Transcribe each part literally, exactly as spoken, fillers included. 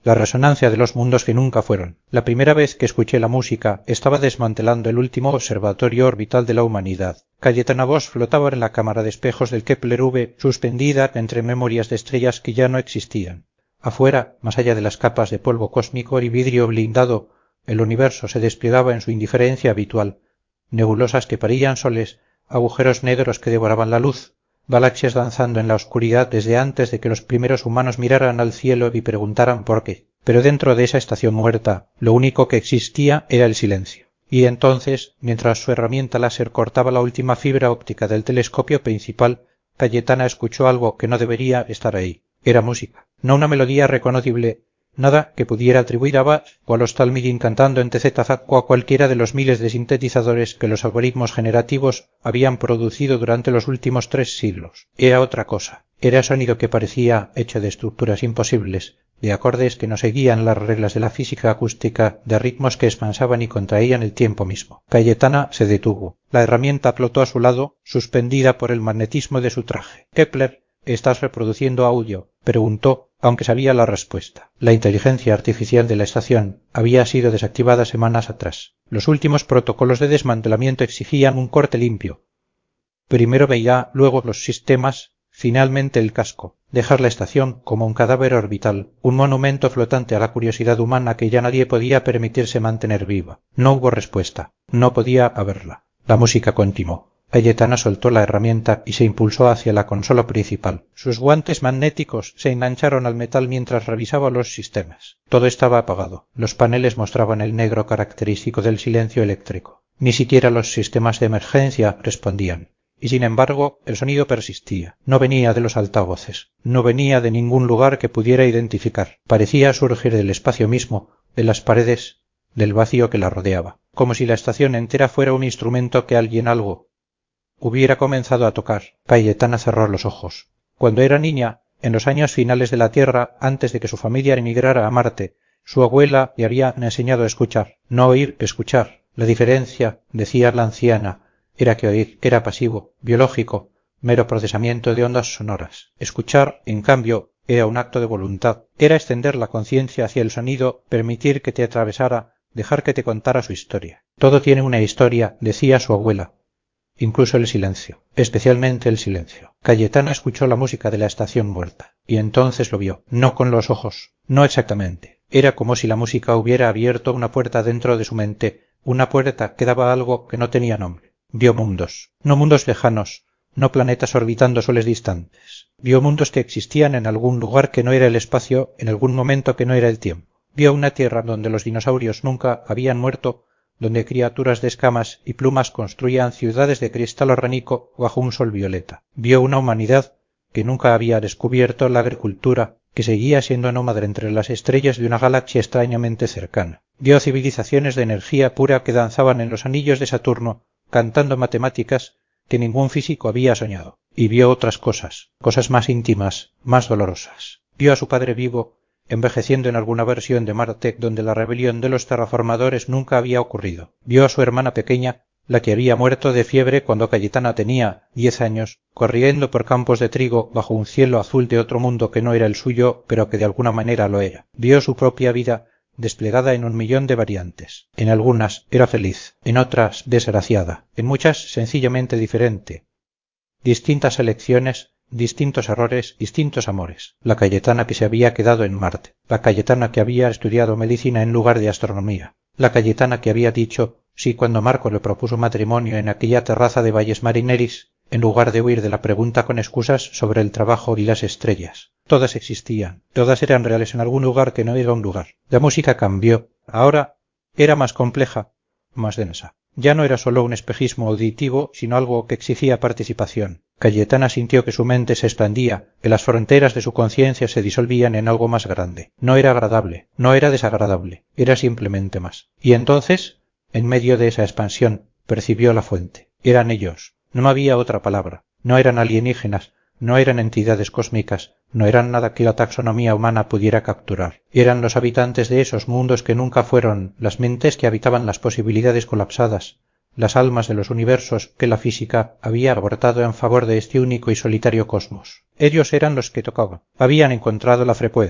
la resonancia de los mundos que nunca fueron. La primera vez que escuché la música estaba desmantelando el último observatorio orbital de la humanidad. Cayetana Bosch flotaba en la cámara de espejos del Kepler V, suspendida entre memorias de estrellas que ya no existían. Afuera, más allá de las capas de polvo cósmico y vidrio blindado, el universo se desplegaba en su indiferencia habitual. Nebulosas que parían soles, agujeros negros que devoraban la luz, galaxias danzando en la oscuridad desde antes de que los primeros humanos miraran al cielo y preguntaran por qué. Pero dentro de esa estación muerta, lo único que existía era el silencio. Y entonces, mientras su herramienta láser cortaba la última fibra óptica del telescopio principal, Cayetana escuchó algo que no debería estar ahí. Era música, no una melodía reconocible, nada que pudiera atribuir a Bach o a los Talmidim cantando en Tezetazac o a cualquiera de los miles de sintetizadores que los algoritmos generativos habían producido durante los últimos tres siglos. Era otra cosa. Era sonido que parecía hecho de estructuras imposibles, de acordes que no seguían las reglas de la física acústica, de ritmos que expansaban y contraían el tiempo mismo. Cayetana se detuvo. La herramienta flotó a su lado, suspendida por el magnetismo de su traje. Kepler, ¿estás reproduciendo audio?, preguntó, aunque sabía la respuesta. La inteligencia artificial de la estación había sido desactivada semanas atrás. Los últimos protocolos de desmantelamiento exigían un corte limpio. Primero veía, luego los sistemas, finalmente el casco. Dejar la estación como un cadáver orbital, un monumento flotante a la curiosidad humana que ya nadie podía permitirse mantener viva. No hubo respuesta. No podía haberla. La música continuó. Cayetana soltó la herramienta y se impulsó hacia la consola principal. Sus guantes magnéticos se engancharon al metal mientras revisaba los sistemas. Todo estaba apagado. Los paneles mostraban el negro característico del silencio eléctrico. Ni siquiera los sistemas de emergencia respondían. Y sin embargo, el sonido persistía. No venía de los altavoces. No venía de ningún lugar que pudiera identificar. Parecía surgir del espacio mismo, de las paredes, del vacío que la rodeaba. Como si la estación entera fuera un instrumento que alguien algo hubiera comenzado a tocar. Cayetana cerró los ojos. Cuando era niña, en los años finales de la Tierra, antes de que su familia emigrara a Marte, su abuela le había enseñado a escuchar. No oír, escuchar. La diferencia, decía la anciana, era que oír era pasivo, biológico, mero procesamiento de ondas sonoras. Escuchar, en cambio, era un acto de voluntad. Era extender la conciencia hacia el sonido, permitir que te atravesara, dejar que te contara su historia. Todo tiene una historia, decía su abuela. Incluso el silencio, especialmente el silencio. Cayetana escuchó la música de la estación muerta, y entonces lo vio, no con los ojos, no exactamente. Era como si la música hubiera abierto una puerta dentro de su mente, una puerta que daba algo que no tenía nombre. Vio mundos, no mundos lejanos, no planetas orbitando soles distantes. Vio mundos que existían en algún lugar que no era el espacio, en algún momento que no era el tiempo. Vio una tierra donde los dinosaurios nunca habían muerto, donde criaturas de escamas y plumas construían ciudades de cristal orgánico bajo un sol violeta. Vio una humanidad que nunca había descubierto la agricultura, que seguía siendo nómada entre las estrellas de una galaxia extrañamente cercana. Vio civilizaciones de energía pura que danzaban en los anillos de Saturno, cantando matemáticas que ningún físico había soñado. Y vio otras cosas, cosas más íntimas, más dolorosas. Vio a su padre vivo, envejeciendo en alguna versión de Marte donde la rebelión de los terraformadores nunca había ocurrido. Vio a su hermana pequeña, la que había muerto de fiebre cuando Cayetana tenía diez años, corriendo por campos de trigo bajo un cielo azul de otro mundo que no era el suyo, pero que de alguna manera lo era. Vio su propia vida desplegada en un millón de variantes. En algunas era feliz, en otras desgraciada, en muchas sencillamente diferente. Distintas elecciones, distintos errores, distintos amores. La Cayetana que se había quedado en Marte. La Cayetana que había estudiado medicina en lugar de astronomía. La Cayetana que había dicho sí cuando Marco le propuso matrimonio en aquella terraza de Valles Marineris, en lugar de huir de la pregunta con excusas sobre el trabajo y las estrellas. Todas existían, todas eran reales en algún lugar que no era un lugar. La música cambió. Ahora era más compleja, más densa. Ya no era solo un espejismo auditivo, sino algo que exigía participación. Cayetana sintió que su mente se expandía, que las fronteras de su conciencia se disolvían en algo más grande. No era agradable, no era desagradable, era simplemente más. Y entonces, en medio de esa expansión, percibió la fuente. Eran ellos, no había otra palabra. No eran alienígenas, no eran entidades cósmicas, no eran nada que la taxonomía humana pudiera capturar. Eran los habitantes de esos mundos que nunca fueron, las mentes que habitaban las posibilidades colapsadas, las almas de los universos que la física había abortado en favor de este único y solitario cosmos. Ellos eran los que tocaban, habían encontrado la frecuencia,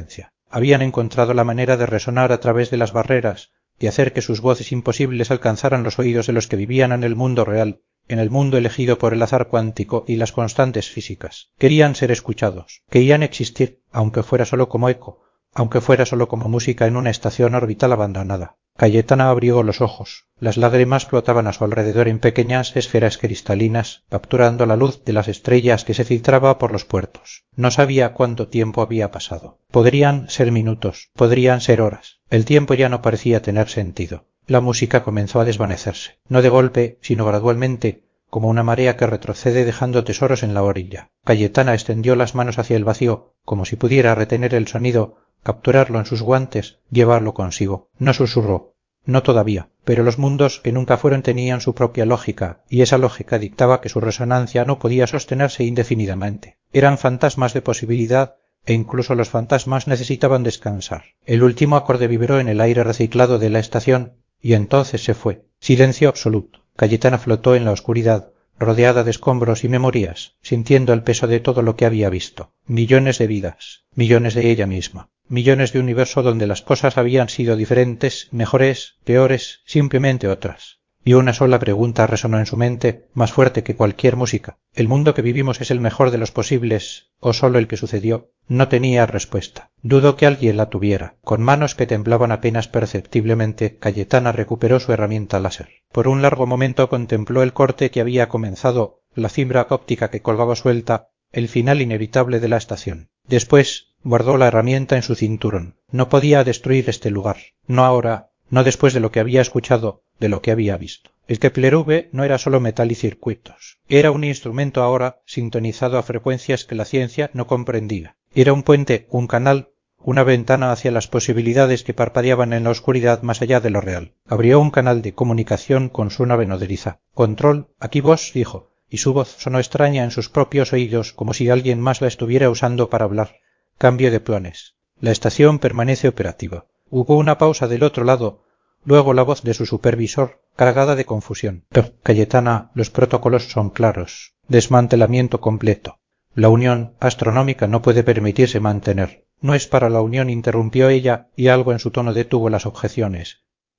habían encontrado la manera de resonar a través de las barreras, de hacer que sus voces imposibles alcanzaran los oídos de los que vivían en el mundo real, en el mundo elegido por el azar cuántico y las constantes físicas. Querían ser escuchados, querían existir, aunque fuera solo como eco, aunque fuera solo como música en una estación orbital abandonada. Cayetana abrió los ojos. Las lágrimas flotaban a su alrededor en pequeñas esferas cristalinas, capturando la luz de las estrellas que se filtraba por los puertos. No sabía cuánto tiempo había pasado. Podrían ser minutos, podrían ser horas. El tiempo ya no parecía tener sentido. La música comenzó a desvanecerse, no de golpe, sino gradualmente, como una marea que retrocede dejando tesoros en la orilla. Cayetana extendió las manos hacia el vacío, como si pudiera retener el sonido, capturarlo en sus guantes, llevarlo consigo. No susurró, no todavía, pero los mundos que nunca fueron tenían su propia lógica, y esa lógica dictaba que su resonancia no podía sostenerse indefinidamente. Eran fantasmas de posibilidad, e incluso los fantasmas necesitaban descansar. El último acorde vibró en el aire reciclado de la estación, y entonces se fue. Silencio absoluto. Cayetana flotó en la oscuridad, rodeada de escombros y memorias, sintiendo el peso de todo lo que había visto. Millones de vidas, millones de ella misma, millones de universo donde las cosas habían sido diferentes, mejores, peores, simplemente otras. Y una sola pregunta resonó en su mente, más fuerte que cualquier música. ¿El mundo que vivimos es el mejor de los posibles, o solo el que sucedió? No tenía respuesta. Dudo que alguien la tuviera. Con manos que temblaban apenas perceptiblemente, Cayetana recuperó su herramienta láser. Por un largo momento contempló el corte que había comenzado, la fibra óptica que colgaba suelta, el final inevitable de la estación. Después guardó la herramienta en su cinturón. No podía destruir este lugar. No ahora, no después de lo que había escuchado, de lo que había visto. El Kepler V no era solo metal y circuitos. Era un instrumento ahora sintonizado a frecuencias que la ciencia no comprendía. Era un puente, un canal, una ventana hacia las posibilidades que parpadeaban en la oscuridad más allá de lo real. Abrió un canal de comunicación con su nave nodriza. Control, aquí vos, dijo, y su voz sonó extraña en sus propios oídos, como si alguien más la estuviera usando para hablar. Cambio de planes. La estación permanece operativa. Hubo una pausa del otro lado, luego la voz de su supervisor, cargada de confusión. Pero, Cayetana, los protocolos son claros. Desmantelamiento completo. La unión astronómica no puede permitirse mantener. No es para la unión, interrumpió ella, y algo en su tono detuvo las objeciones.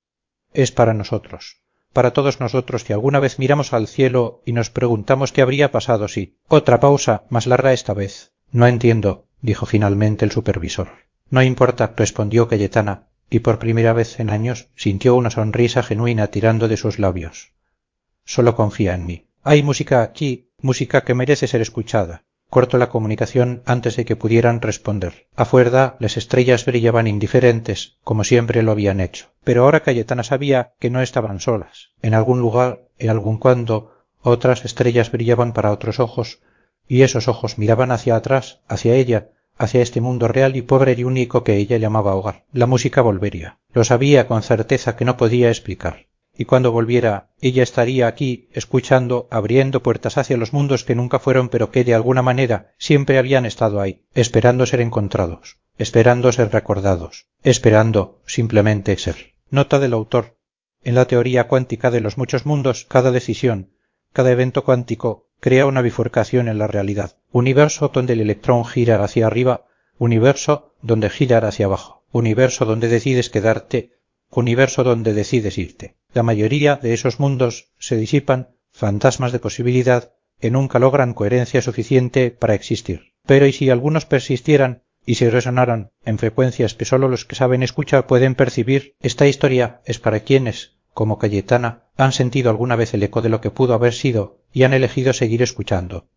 Es para nosotros. Para todos nosotros que alguna vez miramos al cielo y nos preguntamos qué habría pasado si... Otra pausa, más larga esta vez. No entiendo, dijo finalmente el supervisor. No importa, respondió Cayetana, y por primera vez en años sintió una sonrisa genuina tirando de sus labios. Solo confía en mí. Hay música aquí, música que merece ser escuchada. Cortó la comunicación antes de que pudieran responder. Afuera las estrellas brillaban indiferentes, como siempre lo habían hecho. Pero ahora Cayetana sabía que no estaban solas. En algún lugar, en algún cuando, otras estrellas brillaban para otros ojos, y esos ojos miraban hacia atrás, hacia ella, hacia este mundo real y pobre y único que ella llamaba hogar. La música volvería. Lo sabía con certeza que no podía explicar. Y cuando volviera, ella estaría aquí, escuchando, abriendo puertas hacia los mundos que nunca fueron pero que de alguna manera siempre habían estado ahí, esperando ser encontrados, esperando ser recordados, esperando simplemente ser. Nota del autor. En la teoría cuántica de los muchos mundos, cada decisión, cada evento cuántico crea una bifurcación en la realidad. Universo donde el electrón gira hacia arriba, universo donde girar hacia abajo, universo donde decides quedarte, universo donde decides irte. La mayoría de esos mundos se disipan, fantasmas de posibilidad, que nunca logran coherencia suficiente para existir. Pero ¿y si algunos persistieran, y si resonaran en frecuencias que solo los que saben escuchar pueden percibir? Esta historia es para quienes, como Cayetana, han sentido alguna vez el eco de lo que pudo haber sido y han elegido seguir escuchando.